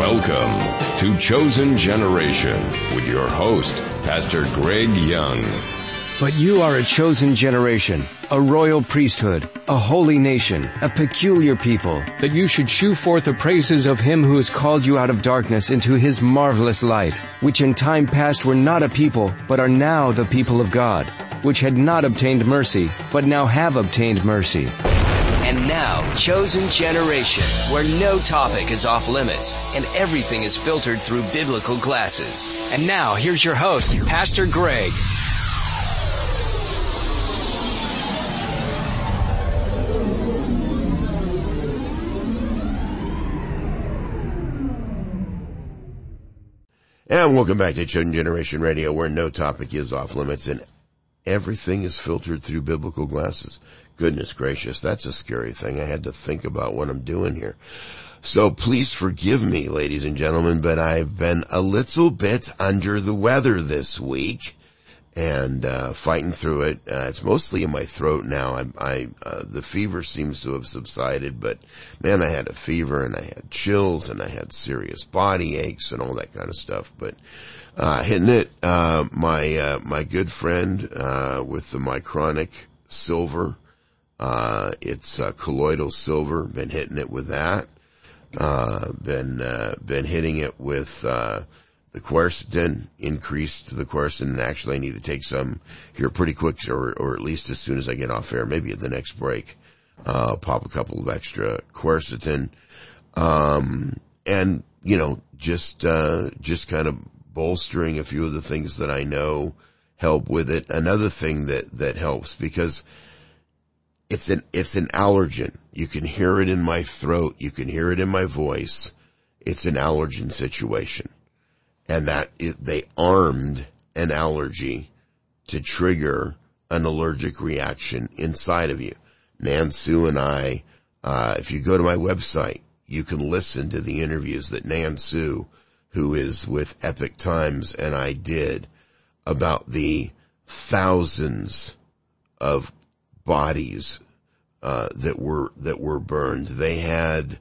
Welcome to Chosen Generation with your host, Pastor Greg Young. But you are a chosen generation, a royal priesthood, a holy nation, a peculiar people, that you should shew forth the praises of him who has called you out of darkness into his marvelous light, which in time past were not a people, but are now the people of God, which had not obtained mercy, but now have obtained mercy. And now, Chosen Generation, where no topic is off limits and everything is filtered through biblical glasses. And now, here's your host, Pastor Greg. And welcome back to Chosen Generation Radio, where no topic is off limits and everything is filtered through biblical glasses. Goodness gracious, that's a scary thing. I had to think about what I'm doing here. So please forgive me, ladies and gentlemen, but I've been a little bit under the weather this week and fighting through it. It's mostly in my throat now. The fever seems to have subsided, but man, I had a fever and I had chills and I had serious body aches and all that kind of stuff. But hitting it, my good friend with the Mycronic silver, it's colloidal silver. Been hitting it with that. Been hitting it with the quercetin, increased the quercetin, and actually I need to take some here pretty quick, or at least as soon as I get off air, maybe at the next break. Pop a couple of extra quercetin. And, you know, just kind of bolstering a few of the things that I know help with it. Another thing that helps, because it's an allergen. You can hear it in my throat. You can hear it in my voice. It's an allergen situation. And they armed an allergy to trigger an allergic reaction inside of you. Nan Sue and I, if you go to my website, you can listen to the interviews that Nan Sue, who is with Epic Times, and I did about the thousands of bodies that were burned. They had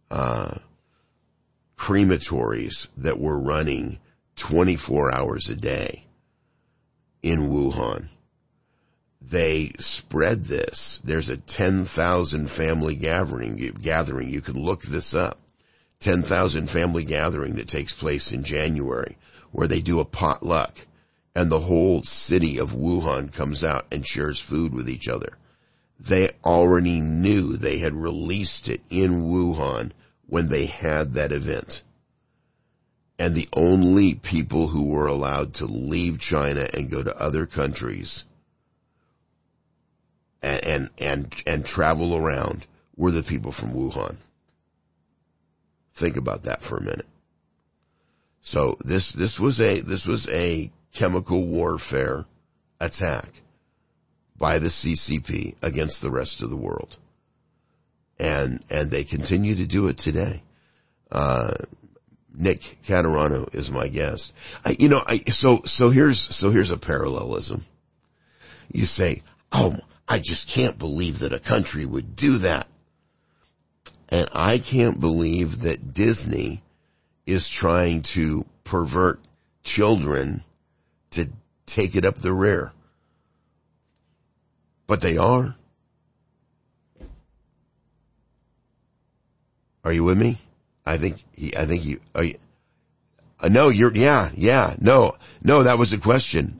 crematories that were running 24 hours a day in Wuhan. They spread this. There's a 10,000 family gathering. You can look this up. 10,000 family gathering that takes place in January, where they do a potluck and the whole city of Wuhan comes out and shares food with each other. They already knew they had released it in Wuhan when they had that event. And the only people who were allowed to leave China and go to other countries and travel around were the people from Wuhan. Think about that for a minute. So this was a chemical warfare attack by the CCP against the rest of the world. And they continue to do it today. Nick Caterano is my guest. So here's a parallelism. You say, oh, I just can't believe that a country would do that. And I can't believe that Disney is trying to pervert children to take it up the rear. But they are. Are you with me? No, that was a question.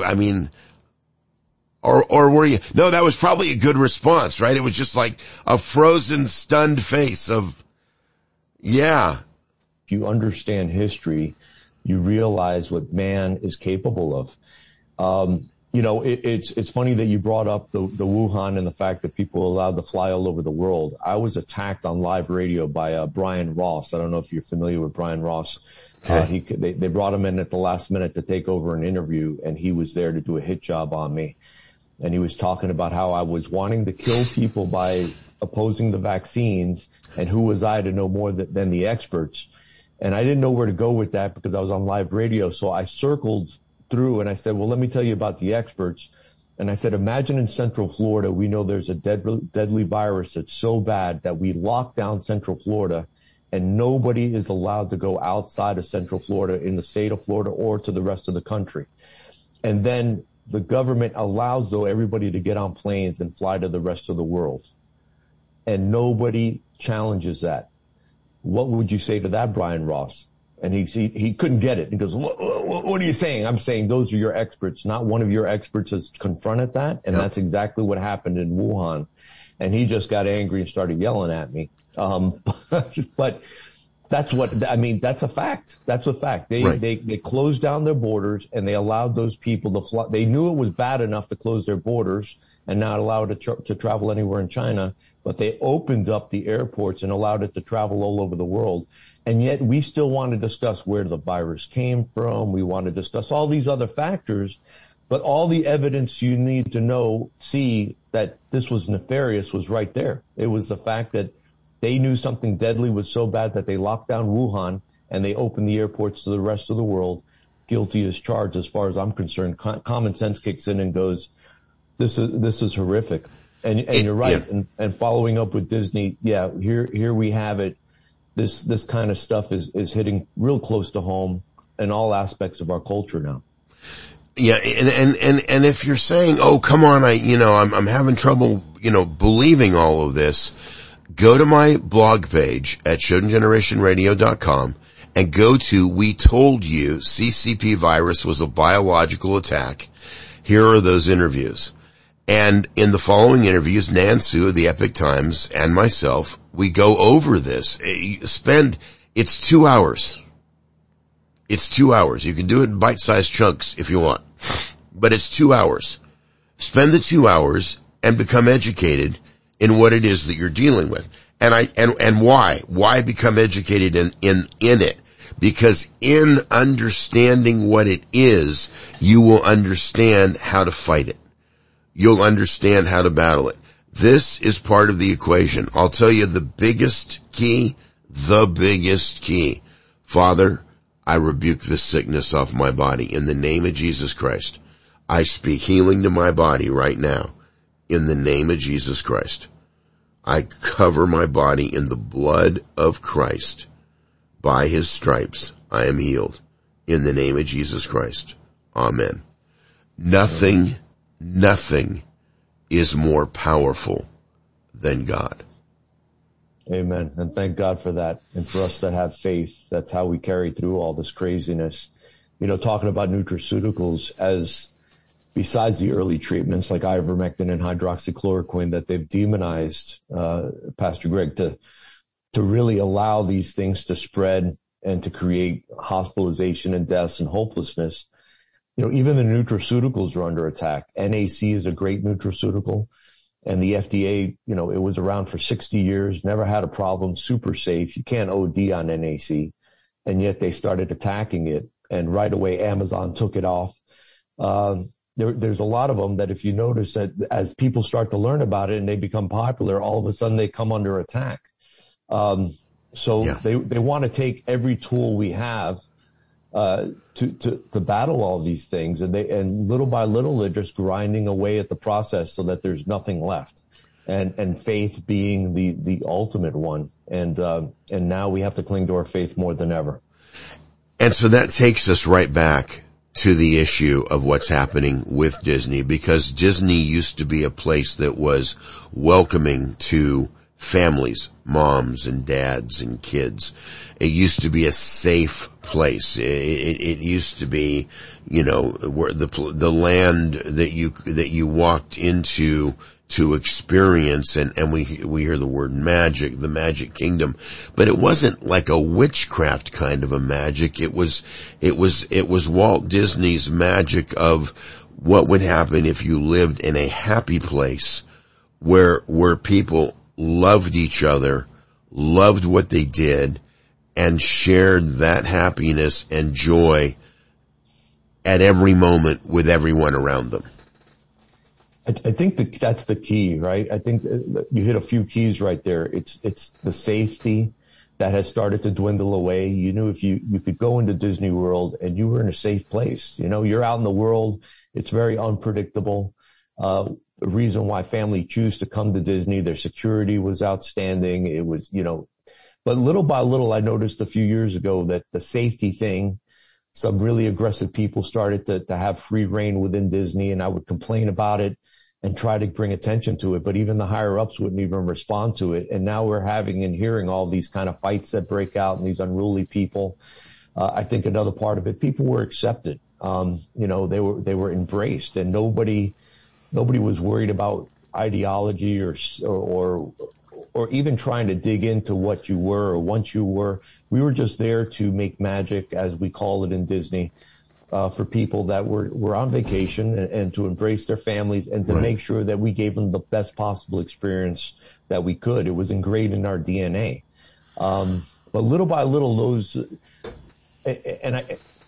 Or were you? No, that was probably a good response, right? It was just like a frozen, stunned face of, yeah. If you understand history, you realize what man is capable of. It's funny that you brought up the Wuhan and the fact that people are allowed to fly all over the world. I was attacked on live radio by Brian Ross. I don't know if you're familiar with Brian Ross. Okay. They brought him in at the last minute to take over an interview, and he was there to do a hit job on me. And he was talking about how I was wanting to kill people by opposing the vaccines, and who was I to know more than the experts. And I didn't know where to go with that because I was on live radio. So I circled through and I said, well, let me tell you about the experts. And I said, imagine in Central Florida, we know there's a deadly virus that's so bad that we lock down Central Florida and nobody is allowed to go outside of Central Florida in the state of Florida or to the rest of the country. And then the government allows, though, everybody to get on planes and fly to the rest of the world. And nobody challenges that. What would you say to that, Brian Ross? And he couldn't get it. He goes, what are you saying? I'm saying those are your experts. Not one of your experts has confronted that. And that's exactly what happened in Wuhan. And he just got angry and started yelling at me. But that's that's a fact. That's a fact. They closed down their borders and they allowed those people to fly. They knew it was bad enough to close their borders and not allow it to travel anywhere in China, but they opened up the airports and allowed it to travel all over the world. And yet we still want to discuss where the virus came from. We want to discuss all these other factors, but all the evidence you need to see that this was nefarious was right there. It was the fact that they knew something deadly was so bad that they locked down Wuhan and they opened the airports to the rest of the world. Guilty as charged, as far as I'm concerned. Common sense kicks in and goes, this is horrific. And you're right. Yeah. And following up with Disney, here we have it. This kind of stuff is hitting real close to home in all aspects of our culture now. Yeah, and if you're saying, oh, come on, I'm having trouble, believing all of this, go to my blog page at chosengenerationradio.com and go to We Told You CCP virus was a biological attack. Here are those interviews. And in the following interviews, Nan Su of the Epoch Times and myself, we go over this. It's 2 hours. It's 2 hours. You can do it in bite-sized chunks if you want, but it's 2 hours. Spend the 2 hours and become educated in what it is that you're dealing with. And why? Why become educated in it? Because in understanding what it is, you will understand how to fight it. You'll understand how to battle it. This is part of the equation. I'll tell you the biggest key. Father, I rebuke this sickness off my body in the name of Jesus Christ. I speak healing to my body right now in the name of Jesus Christ. I cover my body in the blood of Christ. By his stripes, I am healed in the name of Jesus Christ. Amen. Nothing is more powerful than God. Amen. And thank God for that. And for us to have faith, that's how we carry through all this craziness. Talking about nutraceuticals, as besides the early treatments like ivermectin and hydroxychloroquine that they've demonized, Pastor Greg, to really allow these things to spread and to create hospitalization and deaths and hopelessness. Even the nutraceuticals are under attack. NAC is a great nutraceutical, and the FDA, it was around for 60 years, never had a problem, super safe. You can't OD on NAC, and yet they started attacking it, and right away Amazon took it off. There's a lot of them that if you notice that as people start to learn about it and they become popular, all of a sudden they come under attack. They want to take every tool we have to battle all these things, and little by little they're just grinding away at the process so that there's nothing left, and faith being the ultimate one, and now we have to cling to our faith more than ever. And so that takes us right back to the issue of what's happening with Disney, because Disney used to be a place that was welcoming to families, moms and dads and kids. It used to be a safe place. It used to be, where the land that you walked into to experience, and we hear the word magic, the Magic Kingdom, but it wasn't like a witchcraft kind of a magic. It was Walt Disney's magic of what would happen if you lived in a happy place where people loved each other, loved what they did, and shared that happiness and joy at every moment with everyone around them. I think that's the key, right? I think you hit a few keys right there. It's the safety that has started to dwindle away. If you could go into Disney World and you were in a safe place, you're out in the world. It's very unpredictable. The reason why family choose to come to Disney, their security was outstanding. It was, But little by little, I noticed a few years ago that the safety thing, some really aggressive people started to have free reign within Disney, and I would complain about it and try to bring attention to it. But even the higher ups wouldn't even respond to it. And now we're having and hearing all these kind of fights that break out and these unruly people. I think another part of it, people were accepted. They were embraced, and nobody was worried about ideology or even trying to dig into what you were or once you were. We were just there to make magic, as we call it in Disney, for people that were on vacation and to embrace their families and to make sure that we gave them the best possible experience that we could. It was ingrained in our DNA. But little by little, those, and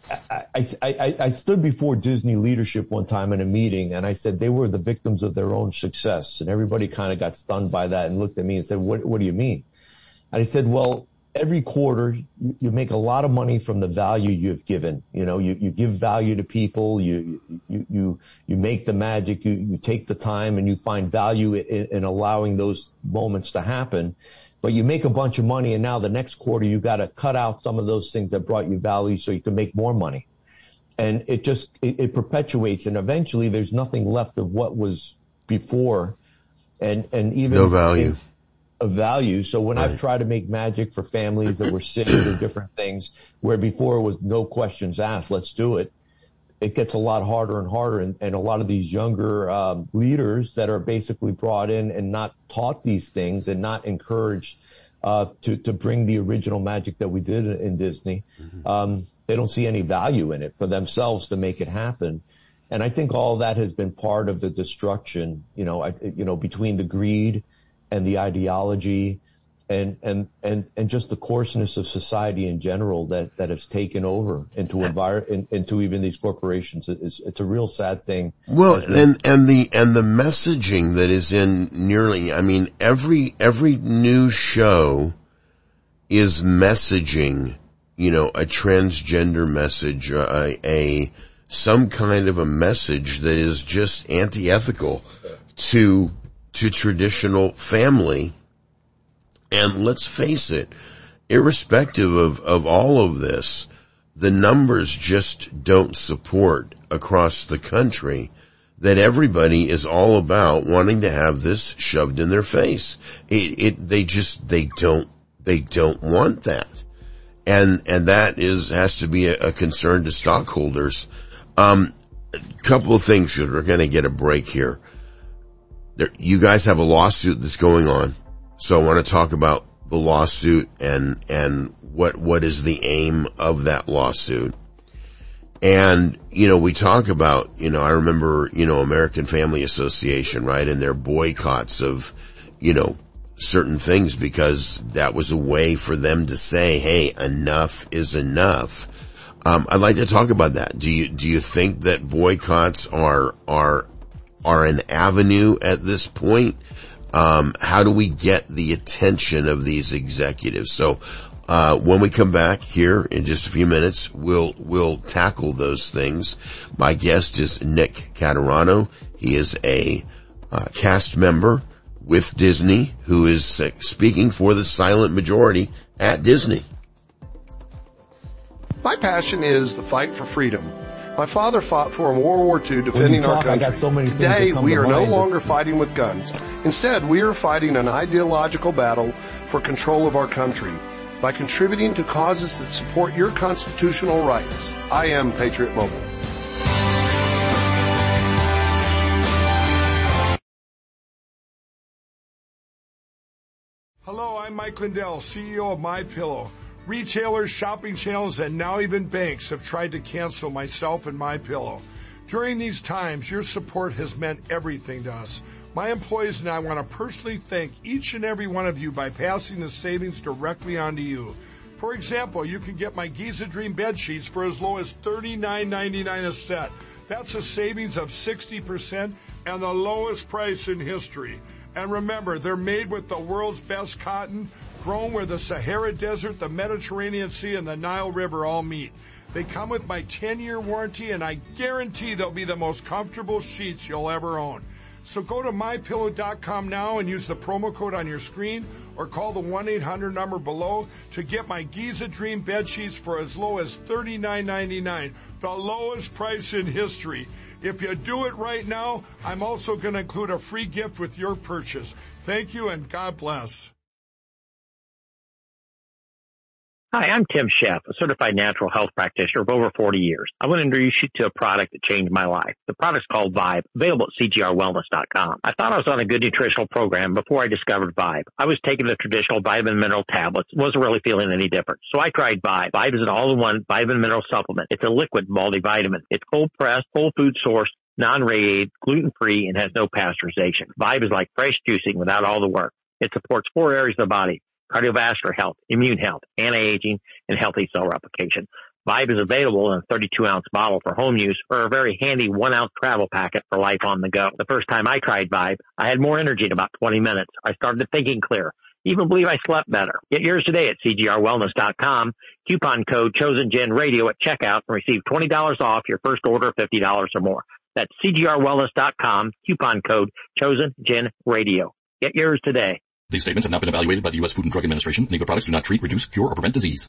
I stood before Disney leadership one time in a meeting, and I said they were the victims of their own success. And everybody kind of got stunned by that and looked at me and said, what do you mean? And I said, well, every quarter you make a lot of money from the value you've given. You give value to people, you make the magic, you take the time and you find value in allowing those moments to happen. But you make a bunch of money, and now the next quarter you got to cut out some of those things that brought you value so you can make more money. And it perpetuates, and eventually there's nothing left of what was before, and even no value. Of value. So when I've tried to make magic for families that were sick or different things, where before it was no questions asked, let's do it, it gets a lot harder and harder. And a lot of these younger leaders that are basically brought in and not taught these things and not encouraged to bring the original magic that we did in Disney, they don't see any value in it for themselves to make it happen. And I think all that has been part of the destruction, between the greed and the ideology and just the coarseness of society in general that has taken over into even these corporations. It's a real sad thing. Well, and the messaging that is in every new show is messaging, a transgender message, some kind of a message that is just antithetical to traditional family. And let's face it, irrespective of all of this, the numbers just don't support across the country that everybody is all about wanting to have this shoved in their face. They don't want that. And that has to be a concern to stockholders. Couple of things, because we're going to get a break here. You guys have a lawsuit that's going on. So I want to talk about the lawsuit and what is the aim of that lawsuit. And, we talk about, I remember, American Family Association, right? And their boycotts of, certain things, because that was a way for them to say, hey, enough is enough. I'd like to talk about that. Do you think that boycotts are an avenue at this point? How do we get the attention of these executives? So, when we come back here in just a few minutes, we'll tackle those things. My guest is Nick Caterano. He is a cast member with Disney who is speaking for the silent majority at Disney. My passion is the fight for freedom. My father fought for in World War II defending our country. Today, we are no longer fighting with guns. Instead, we are fighting an ideological battle for control of our country by contributing to causes that support your constitutional rights. I am Patriot Mobile. Hello, I'm Mike Lindell, CEO of MyPillow. Retailers, shopping channels, and now even banks have tried to cancel myself and MyPillow. During these times, your support has meant everything to us. My employees and I want to personally thank each and every one of you by passing the savings directly on to you. For example, you can get my Giza Dream bed sheets for as low as $39.99 a set. That's a savings of 60% and the lowest price in history. And remember, they're made with the world's best cotton, grown where the Sahara Desert, the Mediterranean Sea, and the Nile River all meet. They come with my 10-year warranty, and I guarantee they'll be the most comfortable sheets you'll ever own. So go to MyPillow.com now and use the promo code on your screen, or call the 1-800 number below to get my Giza Dream bed sheets for as low as $39.99, the lowest price in history. If you do it right now, I'm also going to include a free gift with your purchase. Thank you and God bless. Hi, I'm Tim Sheff, a certified natural health practitioner of over 40 years. I want to introduce you to a product that changed my life. The product's called Vibe, available at CGRWellness.com. I thought I was on a good nutritional program before I discovered Vibe. I was taking the traditional vitamin mineral tablets, wasn't really feeling any different. So I tried Vibe. Vibe is an all-in-one vitamin mineral supplement. It's a liquid multivitamin. It's cold-pressed, whole food sourced, non-radiated, gluten-free, and has no pasteurization. Vibe is like fresh juicing without all the work. It supports 4 areas of the body: cardiovascular health, immune health, anti-aging, and healthy cell replication. Vibe is available in a 32-ounce bottle for home use or a very handy 1-ounce travel packet for life on the go. The first time I tried Vibe, I had more energy in about 20 minutes. I started thinking clear. Even believe I slept better. Get yours today at CGRWellness.com. Coupon code ChosenGenRadio at checkout and receive $20 off your first order of $50 or more. That's CGRWellness.com. Coupon code ChosenGenRadio. Get yours today. These statements have not been evaluated by the U.S. Food and Drug Administration. Nego products do not treat, reduce, cure, or prevent disease.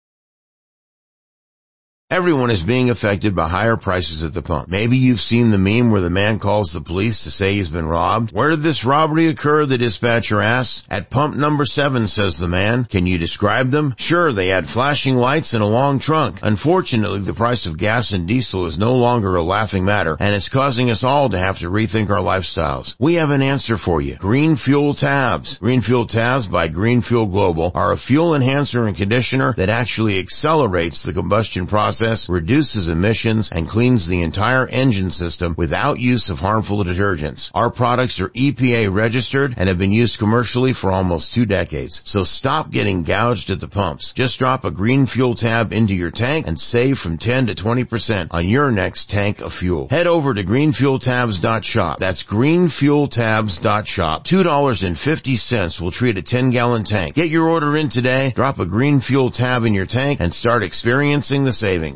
Everyone is being affected by higher prices at the pump. Maybe you've seen the meme where the man calls the police to say he's been robbed. Where did this robbery occur? The dispatcher asks. At pump number 7, says the man. Can you describe them? Sure, they had flashing lights and a long trunk. Unfortunately, the price of gas and diesel is no longer a laughing matter, and it's causing us all to have to rethink our lifestyles. We have an answer for you. Green Fuel Tabs. Green Fuel Tabs by Green Fuel Global are a fuel enhancer and conditioner that actually accelerates the combustion process, reduces emissions, and cleans the entire engine system without use of harmful detergents. Our products are EPA registered and have been used commercially for almost 2 decades. So stop getting gouged at the pumps. Just drop a Green Fuel Tab into your tank and save from 10 to 20% on your next tank of fuel. Head over to greenfueltabs.shop. That's greenfueltabs.shop. $2.50 will treat a 10-gallon tank. Get your order in today, drop a Green Fuel Tab in your tank, and start experiencing the savings.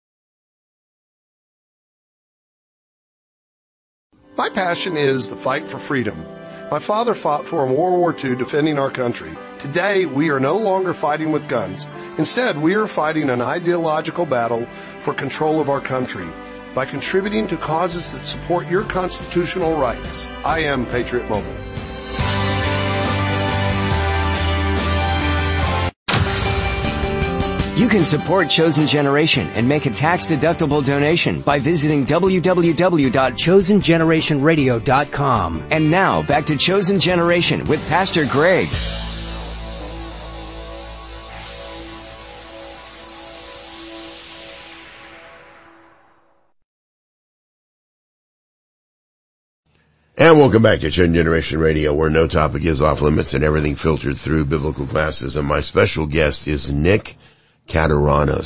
My passion is the fight for freedom. My father fought for in World War II defending our country. Today, we are no longer fighting with guns. Instead, we are fighting an ideological battle for control of our country by contributing to causes that support your constitutional rights. I am Patriot Mobile. You can support Chosen Generation and make a tax-deductible donation by visiting www.chosengenerationradio.com. And now, back to Chosen Generation with Pastor Greg. And welcome back to Chosen Generation Radio, where no topic is off limits and everything filtered through biblical classes. And my special guest is Nick Caturano,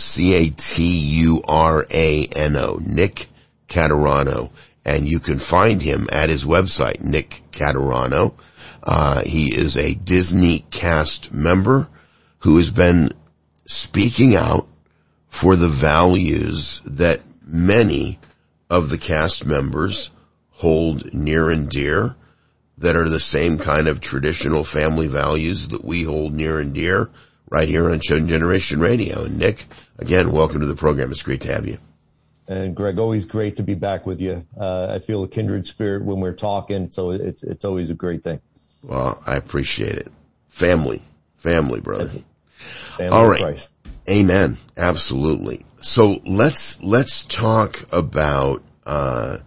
Caturano, Nick Caturano. And you can find him at his website, Nick Caturano. He is a Disney cast member who has been speaking out for the values that many of the cast members hold near and dear, that are the same kind of traditional family values that we hold near and dear right here on Chosen Generation Radio. And Nick, again, welcome to the program. It's great to have you. And Greg, always great to be back with you. I feel a kindred spirit when we're talking, so it's always a great thing. Well, I appreciate it. Family, brother. Family all right. Christ. Amen. Absolutely. So let's talk about, the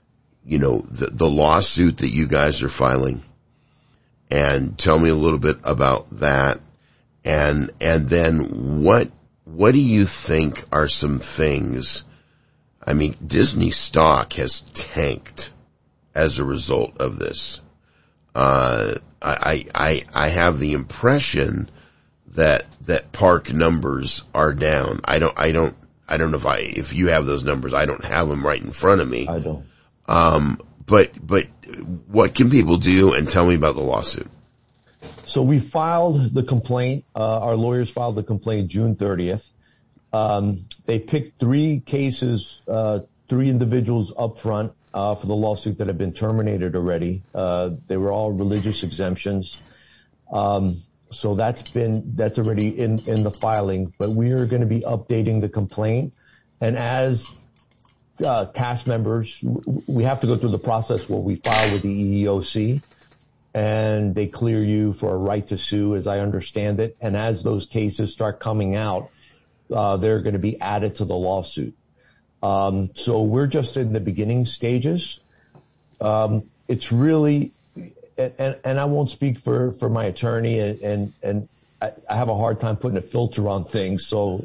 lawsuit that you guys are filing, and tell me a little bit about that. And then what do you think are some things? I mean, Disney stock has tanked as a result of this. I have the impression that park numbers are down. I don't know if you have those numbers. I don't have them right in front of me. I don't. But what can people do? And tell me about the lawsuit. So we filed the complaint. Our lawyers filed the complaint June 30th. They picked 3 cases, 3 individuals up front, for the lawsuit that have been terminated already. They were all religious exemptions. So that's already in the filing, but we are going to be updating the complaint. And as cast members, we have to go through the process where we file with the EEOC and they clear you for a right to sue, as I understand it. And as those cases start coming out, they're going to be added to the lawsuit. So we're just in the beginning stages. It's really, and I won't speak for my attorney, and I have a hard time putting a filter on things. So,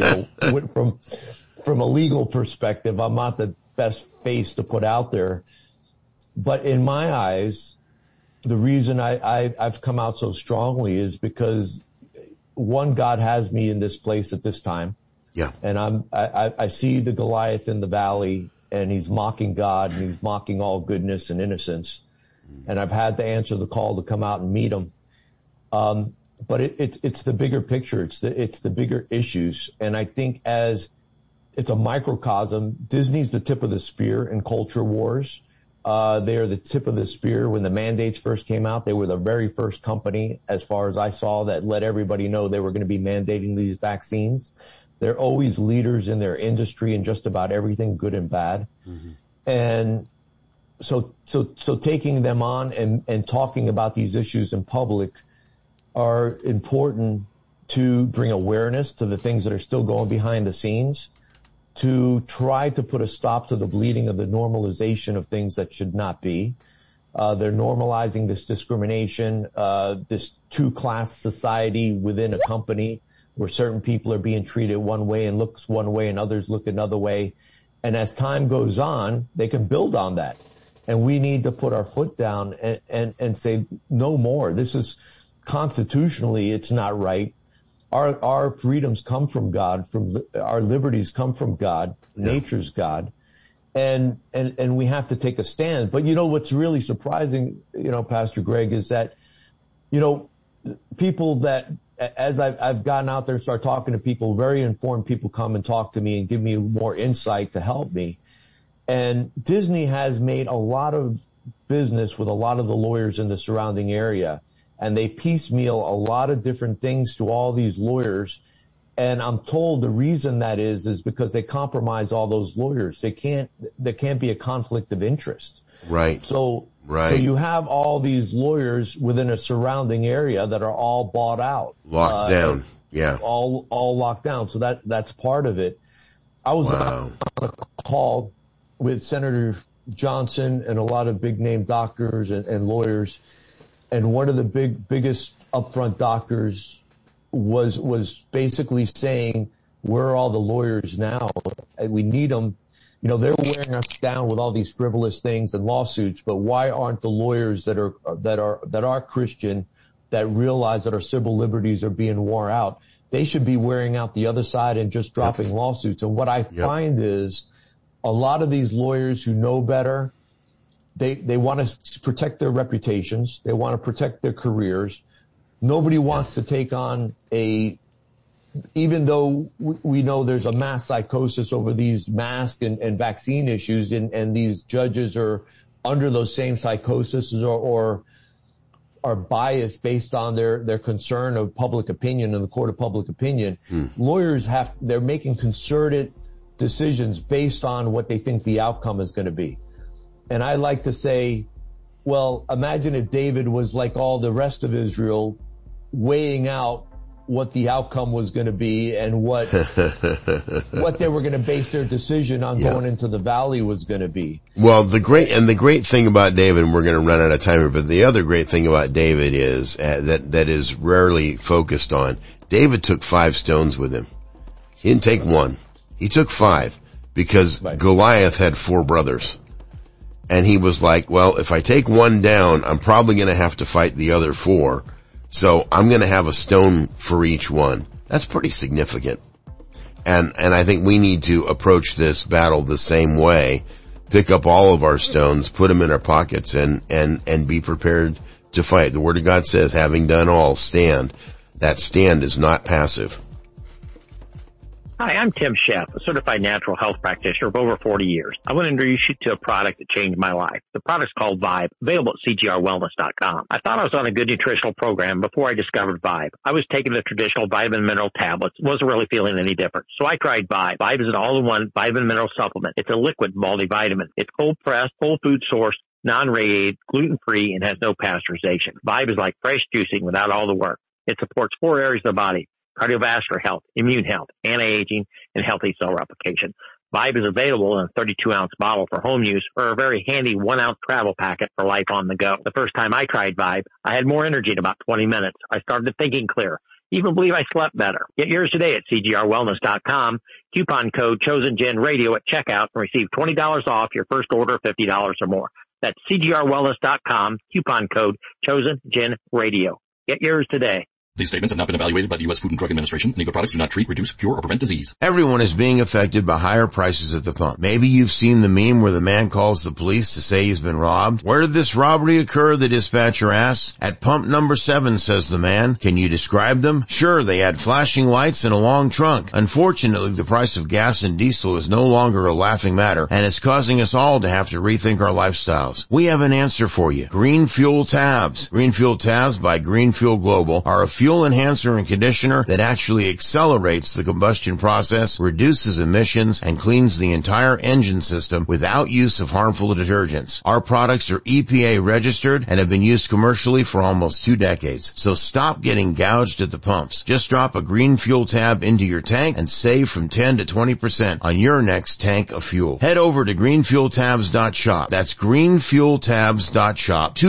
from a legal perspective, I'm not the best face to put out there. But in my eyes, the reason I've come out so strongly is because, one, God has me in this place at this time. Yeah. And I see the Goliath in the valley, and he's mocking God, and he's mocking all goodness and innocence. And I've had to answer the call to come out and meet him. But it's the bigger picture. It's the bigger issues. And I think as it's a microcosm, Disney's the tip of the spear in culture wars. They are the tip of the spear. When the mandates first came out, they were the very first company, as far as I saw, that let everybody know they were going to be mandating these vaccines. They're always leaders in their industry in just about everything, good and bad. Mm-hmm. And so taking them on and talking about these issues in public are important to bring awareness to the things that are still going behind the scenes, to try to put a stop to the bleeding of the normalization of things that should not be. They're normalizing this discrimination, this two-class society within a company where certain people are being treated one way and looks one way and others look another way. And as time goes on, they can build on that. And we need to put our foot down and say, no more. This is constitutionally, it's not right. Our freedoms come from God, our liberties come from God, nature's God. And we have to take a stand. But what's really surprising, Pastor Greg, is that, people that, as I've gotten out there and start talking to people, very informed people come and talk to me and give me more insight to help me. And Disney has made a lot of business with a lot of the lawyers in the surrounding area. And they piecemeal a lot of different things to all these lawyers. And I'm told the reason that is because they compromise all those lawyers. There can't be a conflict of interest. Right. So you have all these lawyers within a surrounding area that are all bought out. Locked down. Yeah. All locked down. So that's part of it. I was on a call with Senator Johnson and a lot of big name doctors and lawyers. And one of the biggest upfront doctors was basically saying, where are all the lawyers now? And we need them. They're wearing us down with all these frivolous things and lawsuits, but why aren't the lawyers that are Christian, that realize that our civil liberties are being worn out? They should be wearing out the other side and just dropping lawsuits. And what I find is a lot of these lawyers who know better, they want to protect their reputations. They want to protect their careers. Nobody wants to take on even though we know there's a mass psychosis over these mask and vaccine issues, and these judges are under those same psychoses or are biased based on their concern of public opinion in the court of public opinion. Lawyers they're making concerted decisions based on what they think the outcome is going to be. And I like to say, well, imagine if David was like all the rest of Israel, weighing out what the outcome was going to be and what they were going to base their decision on going into the valley was going to be. Well, the great thing about David, and we're going to run out of time here, but the other great thing about David is that is rarely focused on. David took 5 stones with him. He didn't take 1. He took 5 because Goliath had 4 brothers. And he was like, well, if I take 1 down, I'm probably going to have to fight the other 4. So I'm going to have a stone for each one. That's pretty significant. And I think we need to approach this battle the same way. Pick up all of our stones, put them in our pockets, and be prepared to fight. The Word of God says, having done all, stand. That stand is not passive. Hi, I'm Tim Sheff, a certified natural health practitioner of over 40 years. I want to introduce you to a product that changed my life. The product's called Vibe, available at CGRWellness.com. I thought I was on a good nutritional program before I discovered Vibe. I was taking the traditional vitamin mineral tablets, wasn't really feeling any different. So I tried Vibe. Vibe is an all-in-one vitamin mineral supplement. It's a liquid multivitamin. It's cold-pressed, whole food sourced, non-radiated, gluten-free, and has no pasteurization. Vibe is like fresh juicing without all the work. It supports 4 areas of the body: cardiovascular health, immune health, anti-aging, and healthy cell replication. Vibe is available in a 32-ounce bottle for home use or a very handy 1-ounce travel packet for life on the go. The first time I tried Vibe, I had more energy in about 20 minutes. I started thinking clear. Even believe I slept better. Get yours today at CGRWellness.com. Coupon code ChosenGenRadio at checkout and receive $20 off your first order of $50 or more. That's CGRWellness.com. Coupon code ChosenGenRadio. Get yours today. These statements have not been evaluated by the U.S. Food and Drug Administration. Any products do not treat, reduce, cure, or prevent disease. Everyone is being affected by higher prices at the pump. Maybe you've seen the meme where the man calls the police to say he's been robbed. Where did this robbery occur? The dispatcher asks. At pump number 7, says the man. Can you describe them? Sure, they had flashing lights and a long trunk. Unfortunately, the price of gas and diesel is no longer a laughing matter, and it's causing us all to have to rethink our lifestyles. We have an answer for you. Green Fuel Tabs. Green Fuel Tabs by Green Fuel Global are a fuel enhancer and conditioner that actually accelerates the combustion process, reduces emissions, and cleans the entire engine system without use of harmful detergents. Our products are EPA registered and have been used commercially for almost 2 decades. So stop getting gouged at the pumps. Just drop a Green Fuel Tab into your tank and save from 10 to 20% on your next tank of fuel. Head over to greenfueltabs.shop. That's greenfueltabs.shop.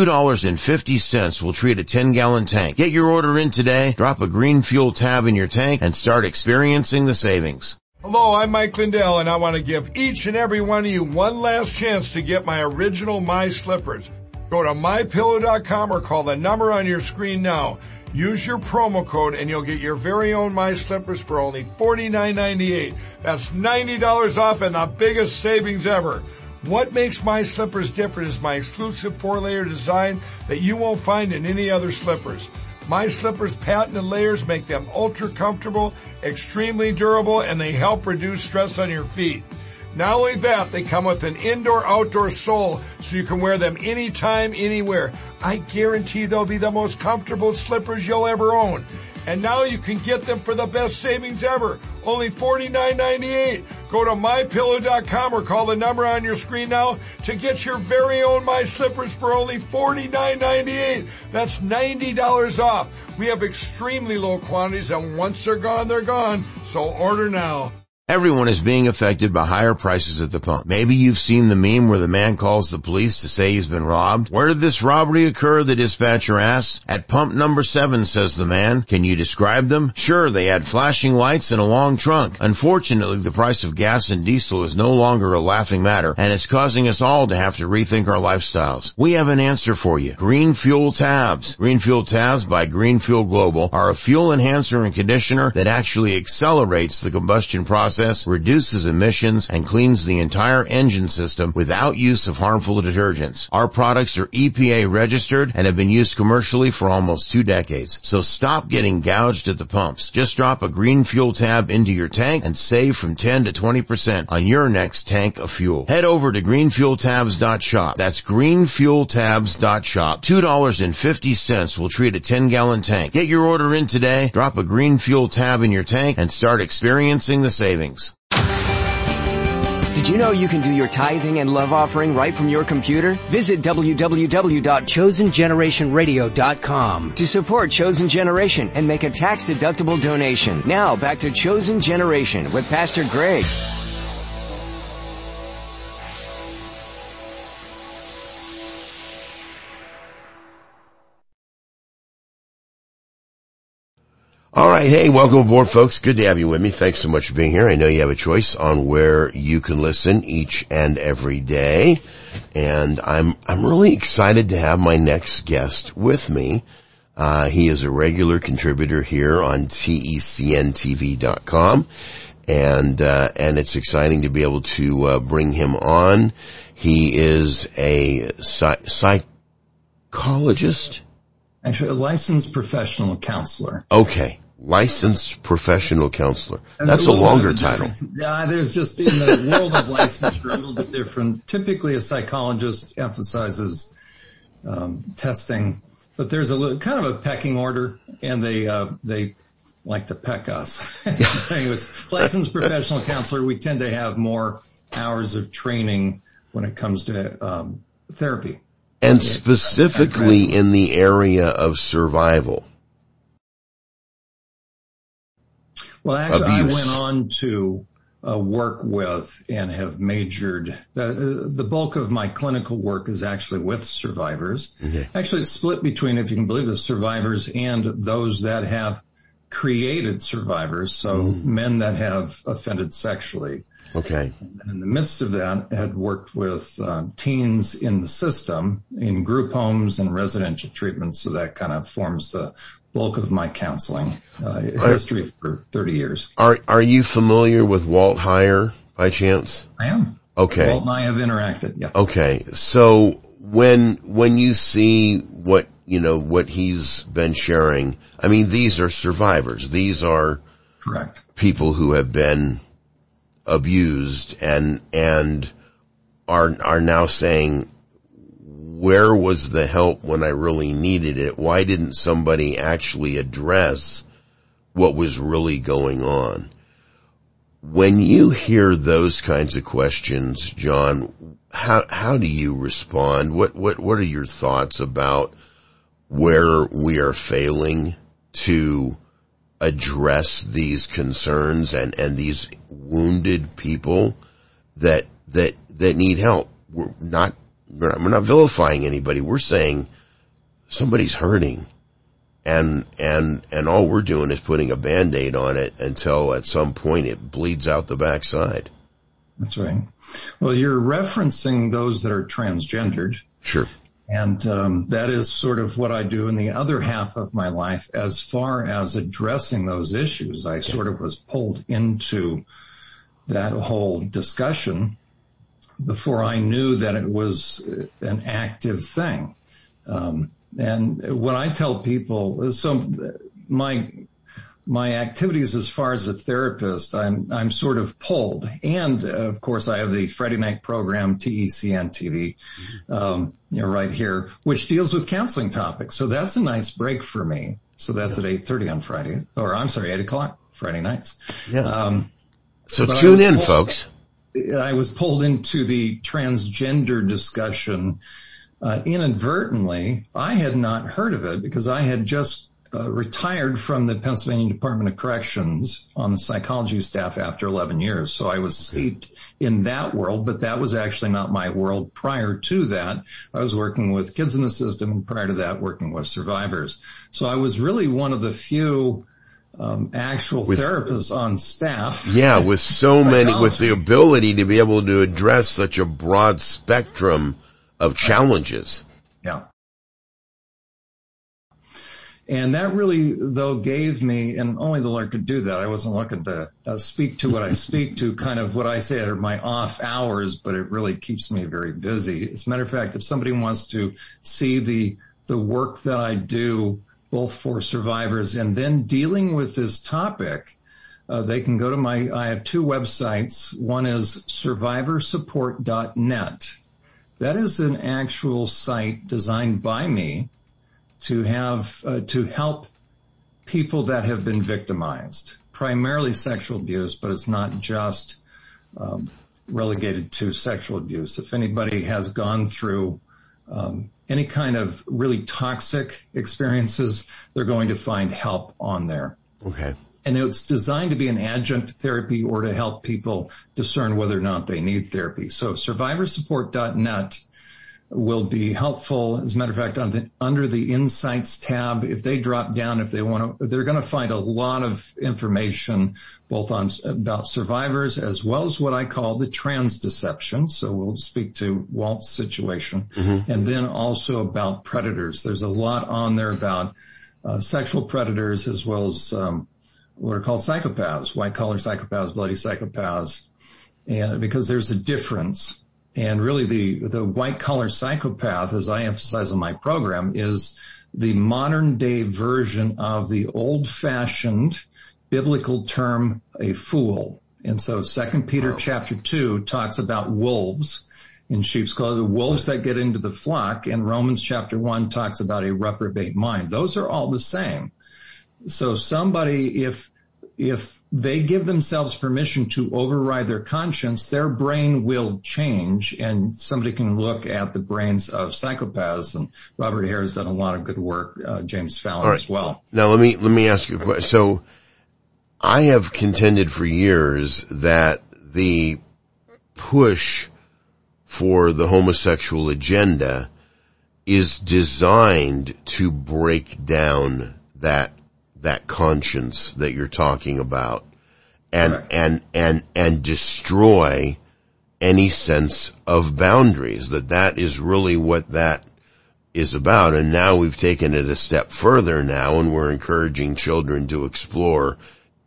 $2.50 will treat a 10-gallon tank. Get your order in today. Drop a Green Fuel Tab in your tank and start experiencing the savings. Hello, I'm Mike Lindell, and I want to give each and every one of you one last chance to get my original My Slippers. Go to MyPillow.com or call the number on your screen now. Use your promo code and you'll get your very own My Slippers for only $49.98. That's $90 off and the biggest savings ever. What makes My Slippers different is my exclusive 4-layer design that you won't find in any other slippers. My Slippers' patented layers make them ultra comfortable, extremely durable, and they help reduce stress on your feet. Not only that, they come with an indoor-outdoor sole so you can wear them anytime, anywhere. I guarantee they'll be the most comfortable slippers you'll ever own. And now you can get them for the best savings ever, only $49.98. Go to MyPillow.com or call the number on your screen now to get your very own My Slippers for only $49.98. That's $90 off. We have extremely low quantities, and once they're gone, they're gone. So order now. Everyone is being affected by higher prices at the pump. Maybe you've seen the meme where the man calls the police to say he's been robbed. Where did this robbery occur? The dispatcher asks. At pump number 7, says the man. Can you describe them? Sure, they had flashing lights and a long trunk. Unfortunately, the price of gas and diesel is no longer a laughing matter, and it's causing us all to have to rethink our lifestyles. We have an answer for you. Green Fuel Tabs. Green Fuel Tabs by Green Fuel Global are a fuel enhancer and conditioner that actually accelerates the combustion process, reduces emissions, and cleans the entire engine system without use of harmful detergents. Our products are EPA registered and have been used commercially for almost 2 decades. So stop getting gouged at the pumps. Just drop a Green Fuel Tab into your tank and save from 10 to 20% on your next tank of fuel. Head over to greenfueltabs.shop. That's greenfueltabs.shop. $2.50 will treat a 10-gallon tank. Get your order in today. Drop a Green Fuel Tab in your tank and start experiencing the savings. Did you know you can do your tithing and love offering right from your computer? Visit www.chosengenerationradio.com to support Chosen Generation and make a tax-deductible donation. Now back to Chosen Generation with Pastor Greg. All right. Hey, welcome aboard, folks. Good to have you with me. Thanks so much for being here. I know you have a choice on where you can listen each and every day. And I'm really excited to have my next guest with me. He is a regular contributor here on TECNTV.com. And it's exciting to be able to, bring him on. He is a psychologist. Actually, a licensed professional counselor. Okay. Licensed professional counselor. That's a longer title. Yeah, there's just in the world of licensure a little bit different. Typically a psychologist emphasizes testing, but there's kind of a pecking order, and they like to peck us. Anyways, licensed professional counselor, we tend to have more hours of training when it comes to therapy. And specifically in the area of survival. Well, actually, abuse. I went on to work with and have majored. The bulk of my clinical work is actually with survivors. Okay. Actually, it's split between, if you can believe this, survivors and those that have created survivors, so men that have offended sexually. Okay. And in the midst of that, I had worked with teens in the system, in group homes and residential treatments, so that kind of forms the bulk of my counseling history for 30 years. Are you familiar with Walt Heyer by chance? I am. Okay. Walt and I have interacted, yeah. Okay. So when you see what he's been sharing, I mean, these are survivors. These are correct people who have been abused and are now saying, where was the help when I really needed it? Why didn't somebody actually address what was really going on? When you hear those kinds of questions, John, how do you respond? What are your thoughts about where we are failing to address these concerns and these wounded people that need help? We're not vilifying anybody. We're saying somebody's hurting, and all we're doing is putting a Band-Aid on it until at some point it bleeds out the backside. That's right. Well, you're referencing those that are transgendered. Sure. And that is sort of what I do in the other half of my life as far as addressing those issues. I sort of was pulled into that whole discussion before I knew that it was an active thing. And what I tell people, so my activities as far as a therapist, I'm sort of pulled. And of course I have the Friday night program, TECN TV, right here, which deals with counseling topics. So that's a nice break for me. So that's at 8:30 on Friday, or I'm sorry, 8:00 Friday nights. Yeah. So tune in, folks. I was pulled into the transgender discussion inadvertently. I had not heard of it because I had just retired from the Pennsylvania Department of Corrections on the psychology staff after 11 years. So I was steeped in that world, but that was actually not my world. Prior to that, I was working with kids in the system, and prior to that, working with survivors. So I was really one of the few actual therapists on staff. Yeah, with so many, with the ability to be able to address such a broad spectrum of challenges. Yeah. And that really, though, gave me, and only the Lord could do that. I wasn't looking to speak to what I speak to, kind of what I say are my off hours, but it really keeps me very busy. As a matter of fact, if somebody wants to see the work that I do, both for survivors and then dealing with this topic, they can go to I have two websites. One is survivorsupport.net. That is an actual site designed by me to help people that have been victimized, primarily sexual abuse, but it's not just relegated to sexual abuse. If anybody has gone through any kind of really toxic experiences, they're going to find help on there. Okay. And it's designed to be an adjunct therapy or to help people discern whether or not they need therapy. So survivorsupport.net will be helpful. As a matter of fact, under the Insights tab, if they drop down, if they want to, they're going to find a lot of information both about survivors as well as what I call the trans deception. So we'll speak to Walt's situation, and then also about predators. There's a lot on there about sexual predators as well as what are called psychopaths, white collar psychopaths, bloody psychopaths, and because there's a difference. And really the white collar psychopath, as I emphasize in my program, is the modern day version of the old fashioned biblical term, a fool. And so 2 Peter chapter 2 talks about wolves in sheep's clothing, the wolves that get into the flock, and Romans chapter 1 talks about a reprobate mind. Those are all the same. So somebody, if they give themselves permission to override their conscience, their brain will change, and somebody can look at the brains of psychopaths, and Robert Hare has done a lot of good work, James Fallon as well. Now let me ask you a question. So I have contended for years that the push for the homosexual agenda is designed to break down that conscience that you're talking about and destroy any sense of boundaries, that is really what that is about. And now we've taken it a step further now, and we're encouraging children to explore,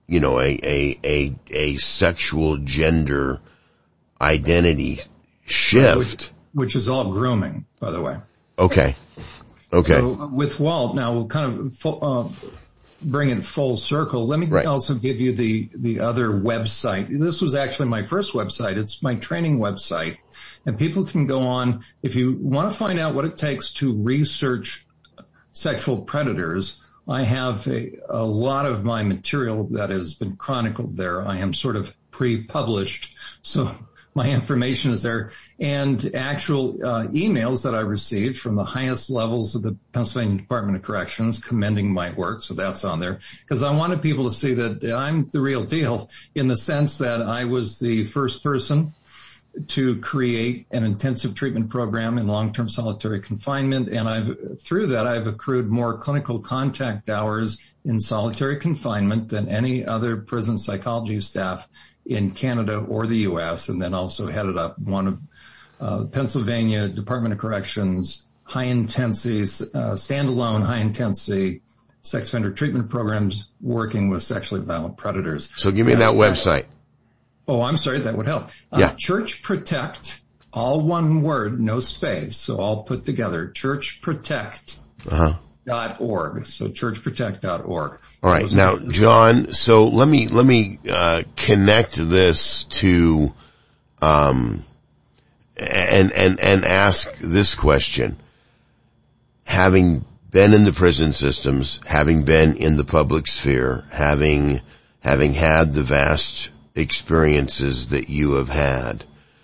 a sexual gender identity shift. Which is all grooming, by the way. Okay. So with Walt, now we'll kind of bring it full circle. Let me also give you the other website. This was actually my first website. It's my training website. And people can go on, if you want to find out what it takes to research sexual predators, I have a lot of my material that has been chronicled there. I am sort of pre-published, so my information is there, and actual emails that I received from the highest levels of the Pennsylvania Department of Corrections commending my work, so that's on there. Because I wanted people to see that I'm the real deal, in the sense that I was the first person to create an intensive treatment program in long-term solitary confinement, and through that I've accrued more clinical contact hours in solitary confinement than any other prison psychology staff in Canada or the U.S., and then also headed up one of Pennsylvania Department of Corrections high-intensity, standalone high-intensity sex offender treatment programs working with sexually violent predators. So give me that website. Oh, I'm sorry, that would help. Church Protect, all one word, no space, so all put together, churchprotect.org. So churchprotect.org. All right. Now, John, so let me connect this to, and ask this question. Having been in the prison systems, having been in the public sphere, having had the vast experiences that you have had,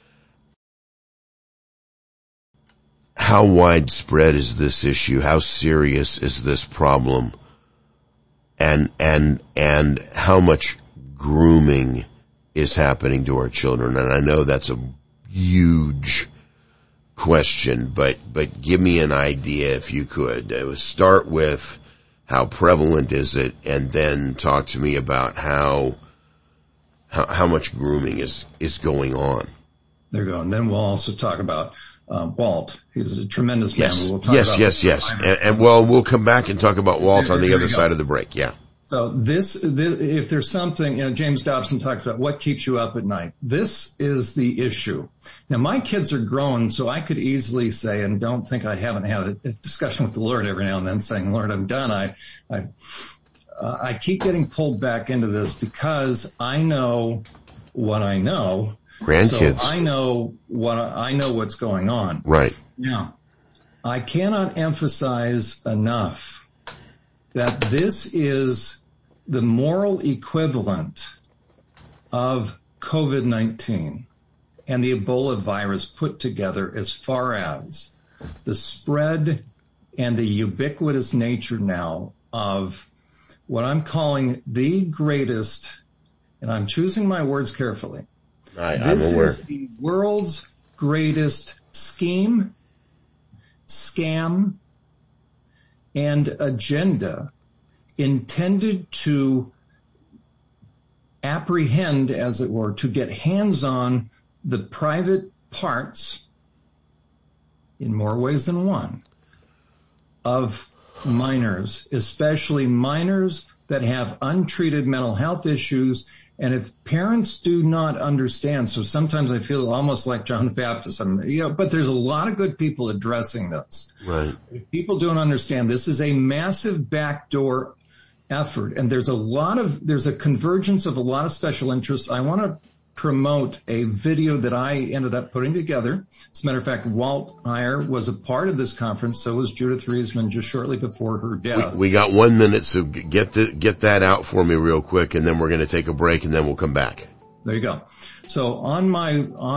how widespread is this issue? How serious is this problem? And how much grooming is happening to our children? And I know that's a huge question, but give me an idea if you could. Start with how prevalent is it, and then talk to me about how much grooming is going on. There you go. And then we'll also talk about Walt. He's a tremendous man. Yes, we'll talk about And we'll come back and talk about Walt on the other side of the break. Yeah. So this, if there's something, James Dobson talks about what keeps you up at night. This is the issue. Now, my kids are grown, so I could easily say, and don't think I haven't had a discussion with the Lord every now and then, saying, Lord, I'm done. I keep getting pulled back into this because I know what I know. Grandkids. So I know what's going on. Right. Now, I cannot emphasize enough that this is the moral equivalent of COVID-19 and the Ebola virus put together, as far as the spread and the ubiquitous nature now of what I'm calling the greatest, and I'm choosing my words carefully. I'm aware. This is the world's greatest scheme, scam, and agenda intended to apprehend, as it were, to get hands on the private parts, in more ways than one, of minors, especially minors that have untreated mental health issues. And if parents do not understand, so sometimes I feel almost like John the Baptist, but there's a lot of good people addressing this. Right. If people don't understand, this is a massive backdoor effort, and there's a convergence of a lot of special interests. I want to promote a video that I ended up putting together. As a matter of fact, Walt Heyer was a part of this conference. So was Judith Reisman just shortly before her death. We got 1 minute, so get that out for me real quick, and then we're going to take a break, and then we'll come back. There you go. So on my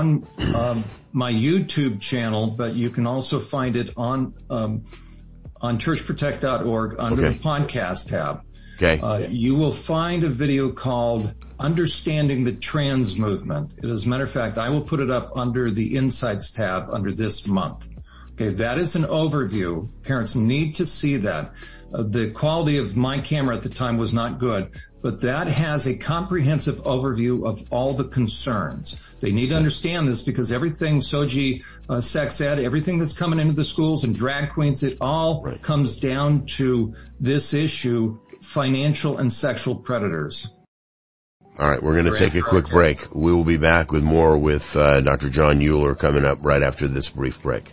YouTube channel, but you can also find it on churchprotect.org under the podcast tab. Okay. You will find a video called Understanding the Trans Movement. As a matter of fact, I will put it up under the Insights tab under this month. Okay, that is an overview. Parents need to see that. The quality of my camera at the time was not good, but that has a comprehensive overview of all the concerns. They need to understand this because everything, Soji, sex ed, everything that's coming into the schools and drag queens, it all comes down to this issue, financial and sexual predators. All right, we're going to take a quick break. We will be back with more with Dr. John Mueller coming up right after this brief break.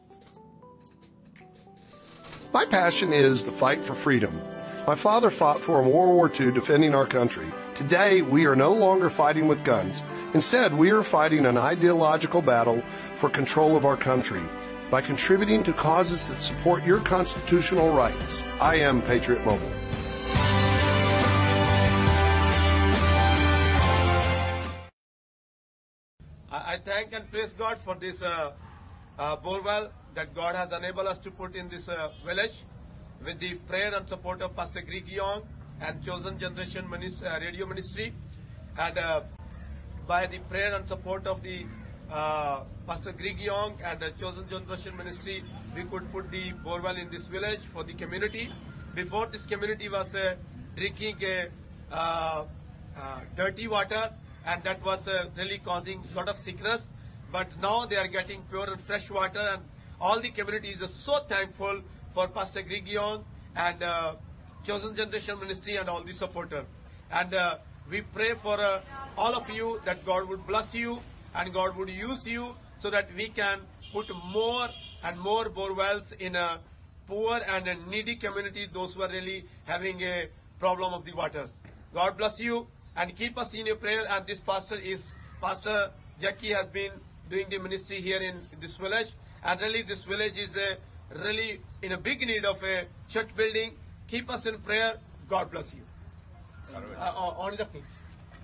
My passion is the fight for freedom. My father fought for in World War II defending our country. Today, we are no longer fighting with guns. Instead, we are fighting an ideological battle for control of our country by contributing to causes that support your constitutional rights. I am Patriot Mobile. I thank and praise God for this borewell that God has enabled us to put in this village with the prayer and support of Pastor Greg Young and Chosen Generation Radio Ministry, and by the prayer and support of the Pastor Greg Young and the Chosen Generation Ministry, we could put the borewell in this village for the community. Before, this community was drinking dirty water, and that was really causing a lot of sickness. But now they are getting pure and fresh water, and all the communities are so thankful for Pastor Greg Young and Chosen Generation Ministry and all the supporters. And we pray for all of you that God would bless you and God would use you so that we can put more and more borewells in poor and needy communities, those who are really having a problem of the water. God bless you and keep us in your prayer. And this Pastor Jackie has been doing the ministry here in this village. And really this village is really in a big need of a church building. Keep us in prayer. God bless you. On the thing.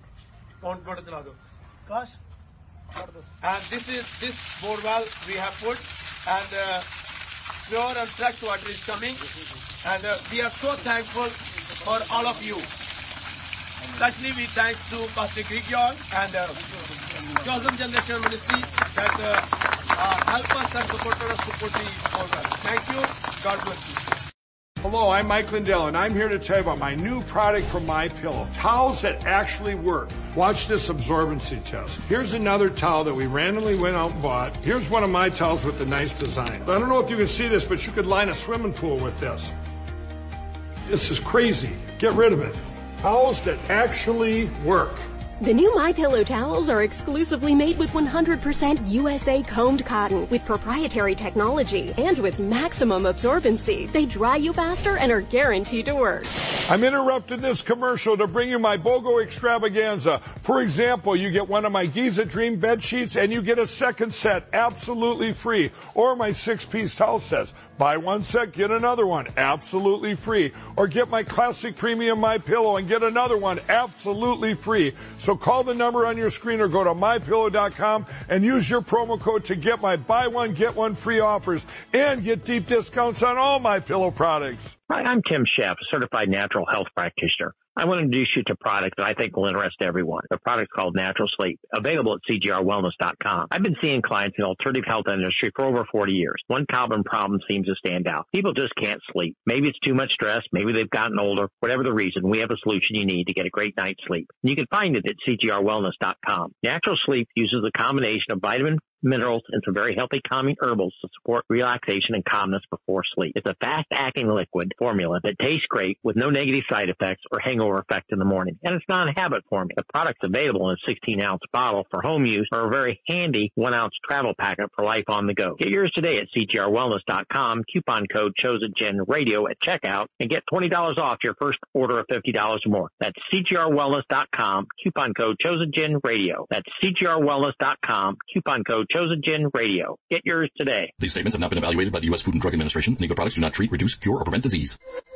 And this borewell we have put, and pure and fresh water is coming. And we are so thankful for all of you. Especially we thank to Pastor Greg Young and Chosen Generation Ministry that help us and support us to put the borewell. Thank you. God bless you. Hello, I'm Mike Lindell, and I'm here to tell you about my new product from MyPillow. Towels that actually work. Watch this absorbency test. Here's another towel that we randomly went out and bought. Here's one of my towels with a nice design. I don't know if you can see this, but you could line a swimming pool with this. This is crazy. Get rid of it. Towels that actually work. The new MyPillow towels are exclusively made with 100% USA combed cotton with proprietary technology and with maximum absorbency. They dry you faster and are guaranteed to work. I'm interrupting this commercial to bring you my BOGO extravaganza. For example, you get one of my Giza Dream bed sheets and you get a second set absolutely free, or my 6-piece towel sets. Buy one set, get another one absolutely free, or get my classic premium MyPillow and get another one absolutely free. So call the number on your screen or go to MyPillow.com and use your promo code to get my buy one, get one free offers and get deep discounts on all MyPillow products. Hi, I'm Tim Sheff, a certified natural health practitioner. I want to introduce you to a product that I think will interest everyone. The product's called Natural Sleep, available at CGRWellness.com. I've been seeing clients in the alternative health industry for over 40 years. One common problem seems to stand out. People just can't sleep. Maybe it's too much stress. Maybe they've gotten older. Whatever the reason, we have a solution you need to get a great night's sleep. You can find it at CGRWellness.com. Natural Sleep uses a combination of vitamin, minerals, and some very healthy calming herbals to support relaxation and calmness before sleep. It's a fast-acting liquid formula that tastes great with no negative side effects or hangover effect in the morning. And it's not a habit formula. The product's available in a 16-ounce bottle for home use or a very handy 1-ounce travel packet for life on the go. Get yours today at CGRWellness.com. Coupon code ChosenGenRadio at checkout and get $20 off your first order of $50 or more. That's CGRWellness.com. Coupon code ChosenGenRadio. That's CGRWellness.com. Coupon code ChosenGenRadio. Get yours today. These statements have not been evaluated by the U.S. Food and Drug Administration. Nego products do not treat, reduce, cure, or prevent disease.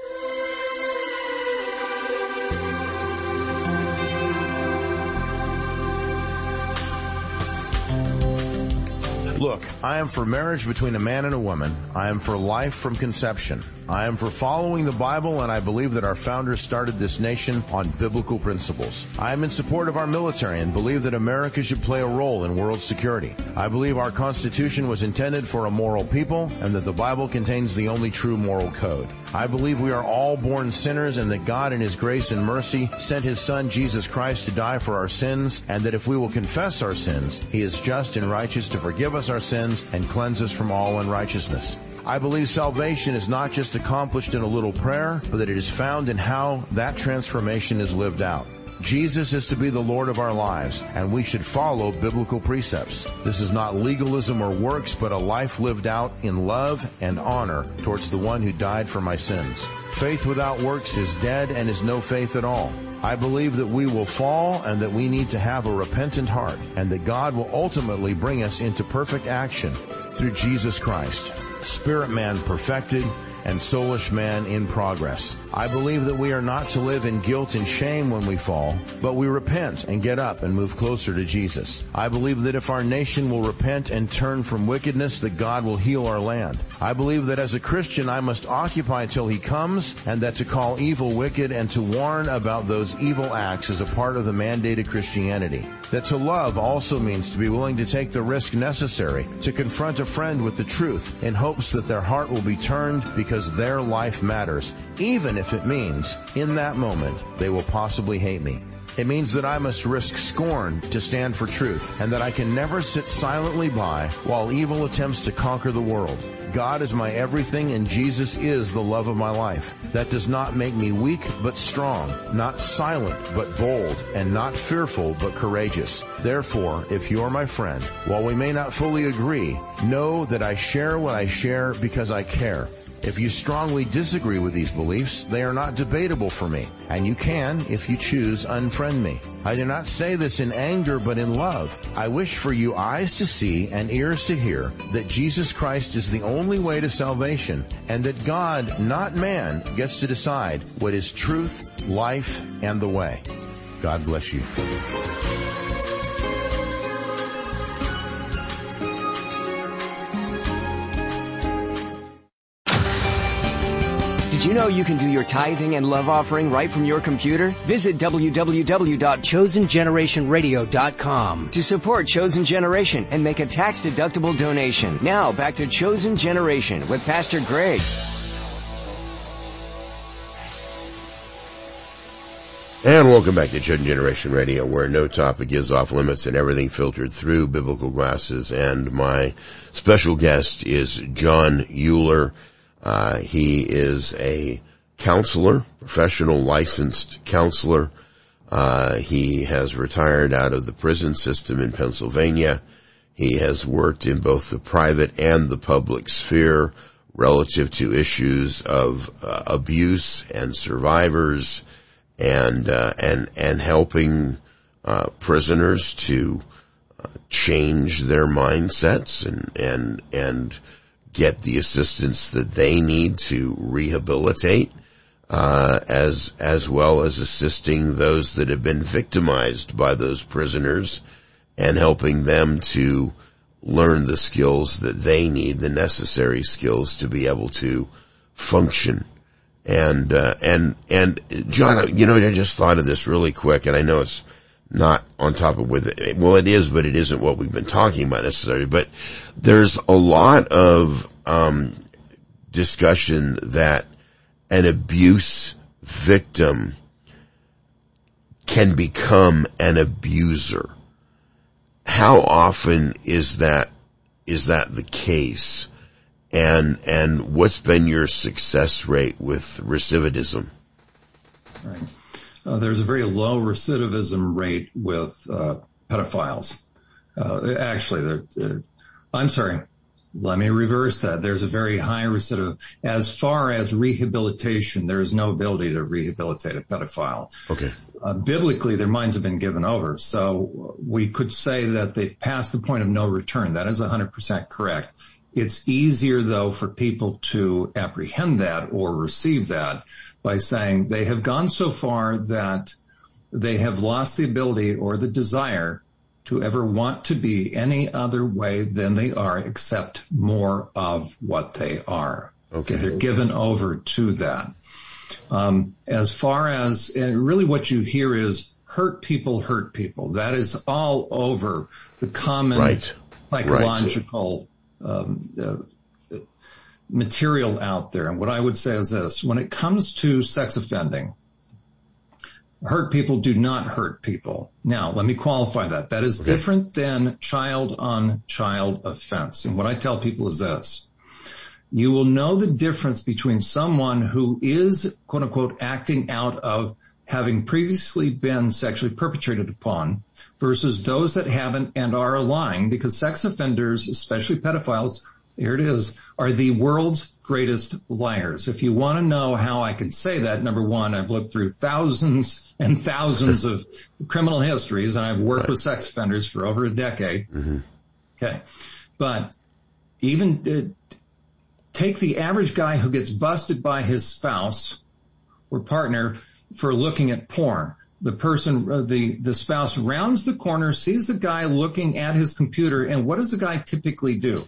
Look, I am for marriage between a man and a woman. I am for life from conception. I am for following the Bible, and I believe that our founders started this nation on biblical principles. I am in support of our military and believe that America should play a role in world security. I believe our Constitution was intended for a moral people and that the Bible contains the only true moral code. I believe we are all born sinners and that God in His grace and mercy sent His Son Jesus Christ to die for our sins, and that if we will confess our sins, He is just and righteous to forgive us our sins and cleanse us from all unrighteousness. I believe salvation is not just accomplished in a little prayer, but that it is found in how that transformation is lived out. Jesus is to be the Lord of our lives, and we should follow biblical precepts. This is not legalism or works, but a life lived out in love and honor towards the one who died for my sins. Faith without works is dead and is no faith at all. I believe that we will fall and that we need to have a repentant heart, and that God will ultimately bring us into perfect action through Jesus Christ. Spirit man perfected and soulish man in progress. I believe that we are not to live in guilt and shame when we fall, but we repent and get up and move closer to Jesus. I believe that if our nation will repent and turn from wickedness, that God will heal our land. I believe that as a Christian I must occupy till He comes, and that to call evil wicked and to warn about those evil acts is a part of the mandated Christianity. That to love also means to be willing to take the risk necessary to confront a friend with the truth in hopes that their heart will be turned because their life matters, even if it means in that moment they will possibly hate me. It means that I must risk scorn to stand for truth, and that I can never sit silently by while evil attempts to conquer the world. God is my everything, and Jesus is the love of my life. That does not make me weak but strong, not silent but bold, and not fearful but courageous. Therefore, if you are my friend, while we may not fully agree, know that I share what I share because I care. If you strongly disagree with these beliefs, they are not debatable for me, and you can, if you choose, unfriend me. I do not say this in anger, but in love. I wish for you eyes to see and ears to hear that Jesus Christ is the only way to salvation, and that God, not man, gets to decide what is truth, life, and the way. God bless you. Did you know you can do your tithing and love offering right from your computer? Visit www.chosengenerationradio.com to support Chosen Generation and make a tax-deductible donation. Now, back to Chosen Generation with Pastor Greg. And welcome back to Chosen Generation Radio, where no topic is off limits and everything filtered through biblical glasses. And my special guest is John Uhler. He is a counselor, professional licensed counselor. He has retired out of the prison system in Pennsylvania. He has worked in both the private and the public sphere relative to issues of abuse and survivors, and helping prisoners to change their mindsets and get the assistance that they need to rehabilitate, as well as assisting those that have been victimized by those prisoners and helping them to learn the skills that they need, the necessary skills to be able to function. And John, I just thought of this really quick, and I know it's not on top of with it. Well, it is, but it isn't what we've been talking about necessarily. But there's a lot of discussion that an abuse victim can become an abuser. How often is that is that the case? And what's been your success rate with recidivism? Right. There's a very low recidivism rate with pedophiles. I'm sorry. Let me reverse that. There's a very high recidivism. As far as rehabilitation, there is no ability to rehabilitate a pedophile. Okay. Biblically, their minds have been given over. So we could say that they've passed the point of no return. That is 100% correct. It's easier, though, for people to apprehend that or receive that by saying they have gone so far that they have lost the ability or the desire to ever want to be any other way than they are, except more of what they are. Okay. They're given over to that. As far as, and really what you hear is hurt people. That is all over the common psychological material out there. And what I would say is this: when it comes to sex offending, hurt people do not hurt people. Now, let me qualify that. That is different than child-on-child offense. And what I tell people is this: you will know the difference between someone who is, quote-unquote, acting out of having previously been sexually perpetrated upon versus those that haven't and are lying, because sex offenders, especially pedophiles, here it is, are the world's greatest liars. If you want to know how I can say that, number one, I've looked through thousands and thousands of criminal histories, and I've worked with sex offenders for over a decade. Mm-hmm. Okay. But even take the average guy who gets busted by his spouse or partner for looking at porn. The person, the spouse rounds the corner, sees the guy looking at his computer, and what does the guy typically do?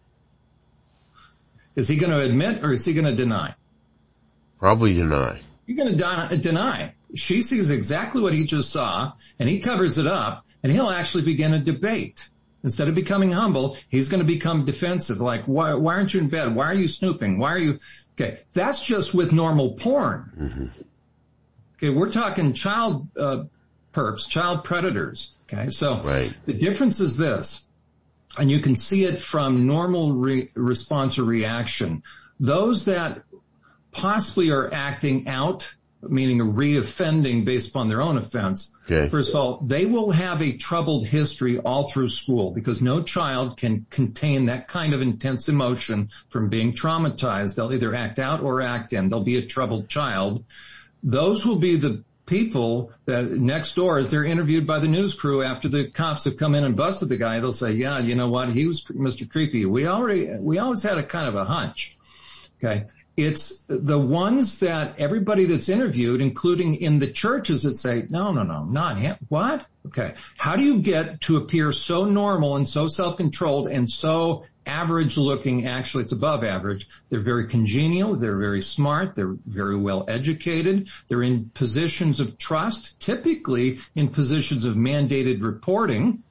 Is he going to admit or is he going to deny? Probably deny. You're going to deny. She sees exactly what he just saw, and he covers it up, and he'll actually begin a debate. Instead of becoming humble, he's going to become defensive, like, why aren't you in bed? Why are you snooping? Why are you... Okay, that's just with normal porn. Mm-hmm. Okay, we're talking child perps, child predators. Okay, so The difference is this, and you can see it from normal response or reaction. Those that possibly are acting out, meaning a reoffending based upon their own offense, first of all, they will have a troubled history all through school, because no child can contain that kind of intense emotion from being traumatized. They'll either act out or act in. They'll be a troubled child. Those will be the people that next door, as they're interviewed by the news crew after the cops have come in and busted the guy, they'll say, yeah, you know what? He was Mr. Creepy. We always had a kind of a hunch. Okay. It's the ones that everybody that's interviewed, including in the churches, that say, no, not him. What? Okay. How do you get to appear so normal and so self-controlled and so average looking? Actually, it's above average. They're very congenial. They're very smart. They're very well educated. They're in positions of trust, typically in positions of mandated reporting.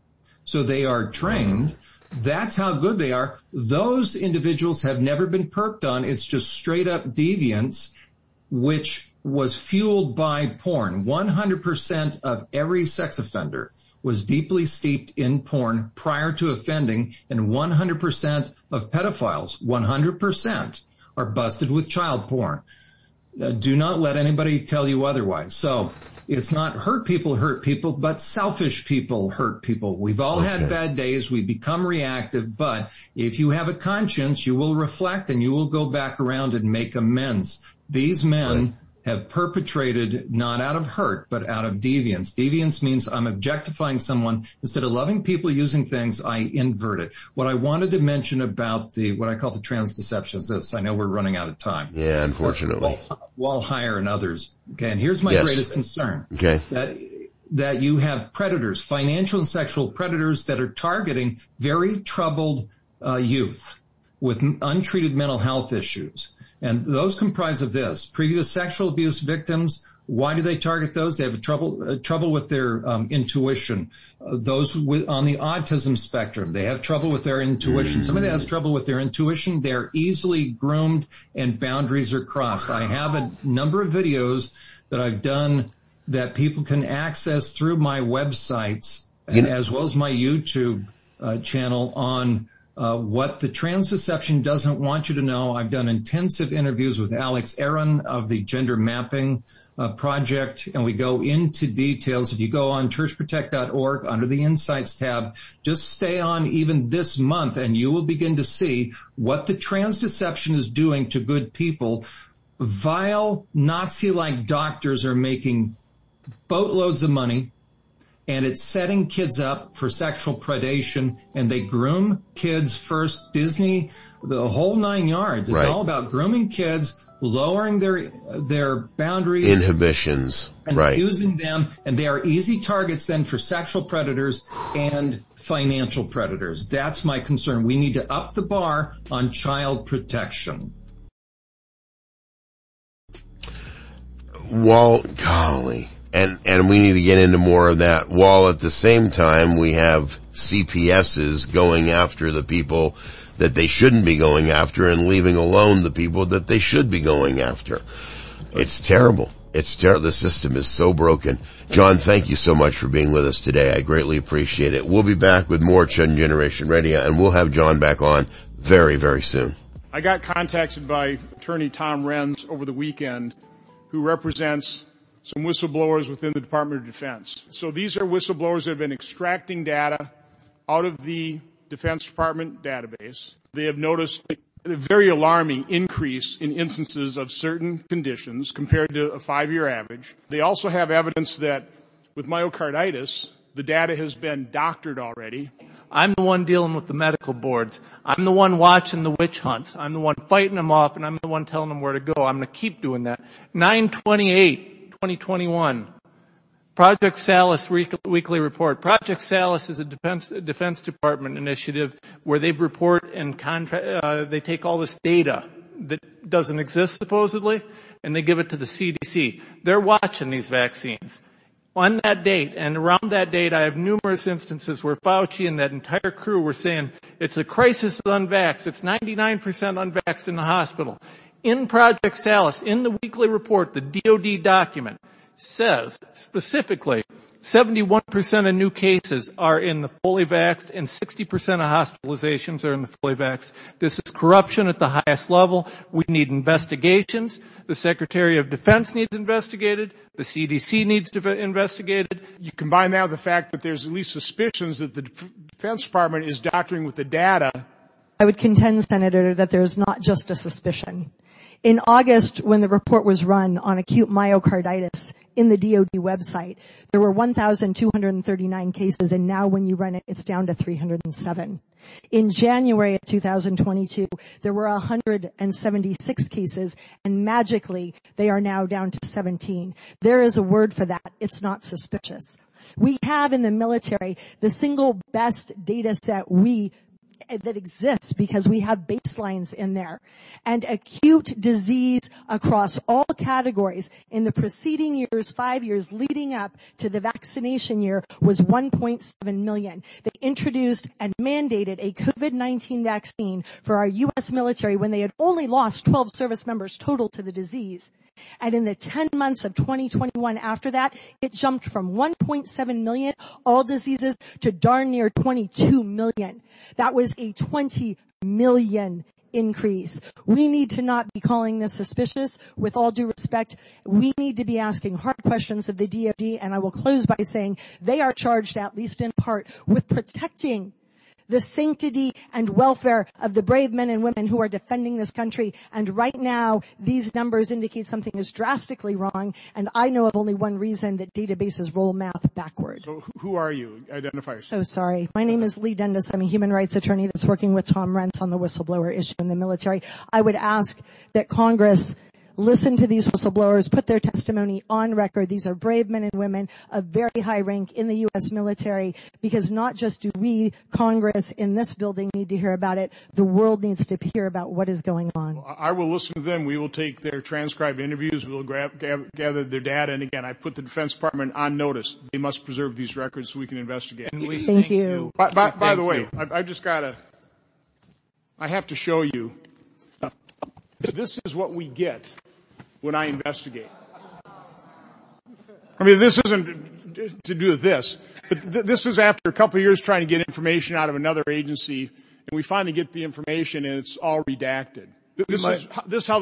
So they are trained. That's how good they are. Those individuals have never been perked on. It's just straight up deviance, which was fueled by porn. 100% of every sex offender was deeply steeped in porn prior to offending, and 100% of pedophiles, 100%, are busted with child porn. Do not let anybody tell you otherwise. So it's not hurt people, but selfish people hurt people. We've all had bad days. We become reactive, but if you have a conscience, you will reflect and you will go back around and make amends. These men have perpetrated not out of hurt, but out of deviance. Deviance means I'm objectifying someone. Instead of loving people using things, I invert it. What I wanted to mention about what I call the trans deception is this. I know we're running out of time. Yeah, unfortunately. Walhire and others. Okay, and here's my greatest concern. Okay. That you have predators, financial and sexual predators, that are targeting very troubled youth with untreated mental health issues. And those comprise of this: previous sexual abuse victims. Why do they target those? They have trouble with their intuition. Those on the autism spectrum, they have trouble with their intuition. Somebody that has trouble with their intuition, they're easily groomed and boundaries are crossed. I have a number of videos that I've done that people can access through my websites as well as my YouTube channel on what the trans deception doesn't want you to know. I've done intensive interviews with Alex Aaron of the Gender Mapping Project, and we go into details. If you go on churchprotect.org under the Insights tab, just stay on even this month, and you will begin to see what the trans deception is doing to good people. Vile Nazi-like doctors are making boatloads of money, and it's setting kids up for sexual predation, and they groom kids first. Disney, the whole 9 yards. It's all about grooming kids, lowering their boundaries, inhibitions, and using them, and they are easy targets then for sexual predators and financial predators. That's my concern. We need to up the bar on child protection. Well, golly. And we need to get into more of that, while at the same time we have CPSs going after the people that they shouldn't be going after and leaving alone the people that they should be going after. It's terrible. It's terrible. The system is so broken. John, thank you so much for being with us today. I greatly appreciate it. We'll be back with more Chosen Generation Radio, and we'll have John back on very, very soon. I got contacted by attorney Tom Renz over the weekend, who represents some whistleblowers within the Department of Defense. So these are whistleblowers that have been extracting data out of the Defense Department database. They have noticed a very alarming increase in instances of certain conditions compared to a 5-year average. They also have evidence that with myocarditis, the data has been doctored already. I'm the one dealing with the medical boards. I'm the one watching the witch hunts. I'm the one fighting them off, and I'm the one telling them where to go. I'm going to keep doing that. 9/28/2021, Project Salus weekly report. Project Salus is a Defense Department initiative where they report and they take all this data that doesn't exist supposedly, and they give it to the CDC. They're watching these vaccines. On that date, and around that date, I have numerous instances where Fauci and that entire crew were saying, it's a crisis of unvaxxed. It's 99% unvaxxed in the hospital. In Project Salus, in the weekly report, the DOD document says specifically 71% of new cases are in the fully vaxxed and 60% of hospitalizations are in the fully vaxxed. This is corruption at the highest level. We need investigations. The Secretary of Defense needs investigated. The CDC needs investigated. You combine that with the fact that there's at least suspicions that the Defense Department is doctoring with the data. I would contend, Senator, that there's not just a suspicion. In August, when the report was run on acute myocarditis in the DOD website, there were 1,239 cases, and now when you run it, it's down to 307. In January of 2022, there were 176 cases, and magically, they are now down to 17. There is a word for that. It's not suspicious. We have in the military the single best data set that exists because we have baselines in there. And acute disease across all categories in the preceding years, 5 years leading up to the vaccination year, was 1.7 million. They introduced and mandated a COVID-19 vaccine for our U.S. military when they had only lost 12 service members total to the disease. And in the 10 months of 2021 after that, it jumped from 1.7 million, all diseases, to darn near 22 million. That was a 20 million increase. We need to not be calling this suspicious. With all due respect, we need to be asking hard questions of the DoD, and I will close by saying they are charged, at least in part, with protecting the sanctity and welfare of the brave men and women who are defending this country. And right now, these numbers indicate something is drastically wrong, and I know of only one reason that databases roll math backward. So who are you? Identify yourself. So sorry. My name is Lee Dundas. I'm a human rights attorney that's working with Tom Renz on the whistleblower issue in the military. I would ask that Congress listen to these whistleblowers, put their testimony on record. These are brave men and women of very high rank in the U.S. military, because not just do we, Congress, in this building need to hear about it, the world needs to hear about what is going on. Well, I will listen to them. We will take their transcribed interviews. We will gather their data. And again, I put the Defense Department on notice. They must preserve these records so we can investigate. Thank you. By the way, I've just I have to show you. This is what we get when I investigate. I mean, this isn't to do this. But this is after a couple of years trying to get information out of another agency, and we finally get the information and it's all redacted. This is how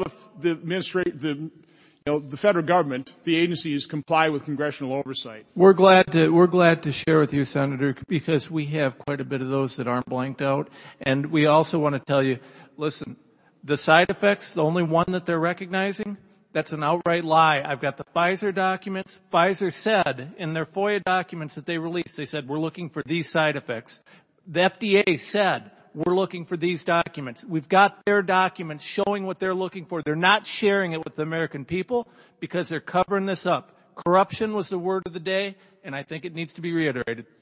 the federal government, the agencies comply with congressional oversight. We're glad to share with you, Senator, because we have quite a bit of those that aren't blanked out. And we also want to tell you, listen, the side effects, the only one that they're recognizing, that's an outright lie. I've got the Pfizer documents. Pfizer said in their FOIA documents that they released, they said, we're looking for these side effects. The FDA said, we're looking for these documents. We've got their documents showing what they're looking for. They're not sharing it with the American people because they're covering this up. Corruption was the word of the day, and I think it needs to be reiterated.